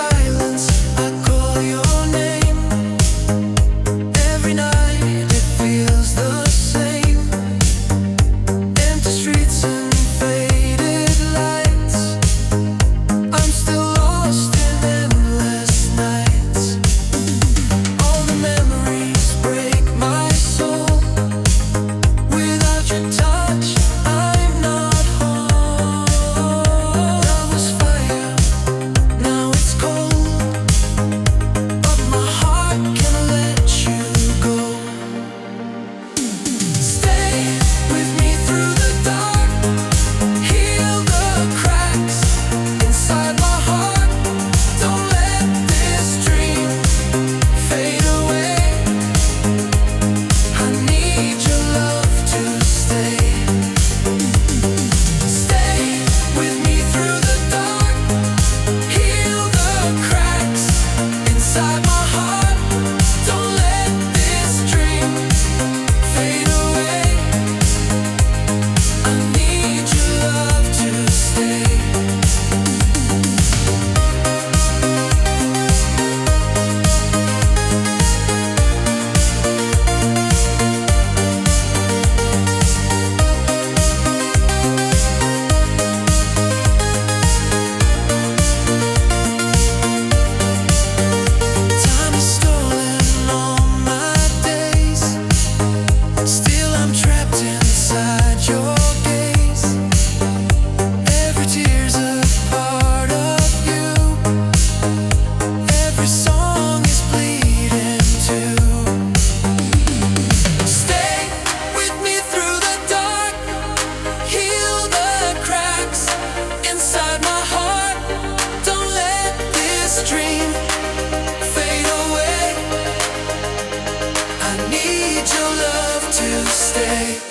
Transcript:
silence, I call your name. Every night it feels the same. Empty streets and faded lights. I'm still lost in endless nights. All the memories break my soul. Without your touch, I'm not whole. Love was fire, now it's cold. But my heart can't let you go. Stay with me through the dark. Heal the cracks inside my heart. Don't let this dream fade away. I need your love to stay. Stay with me through the dark. Heal the cracks inside my heart. Don't let this dream fade away. I need your love to stay. Time has stolen all my days. Still I'm trapped inside your gaze. Every tear's a part of you. Every song is bleeding too. Stay with me through the dark. Heal the cracks inside my heart. Don't let this dream fade away. I need your love to stay.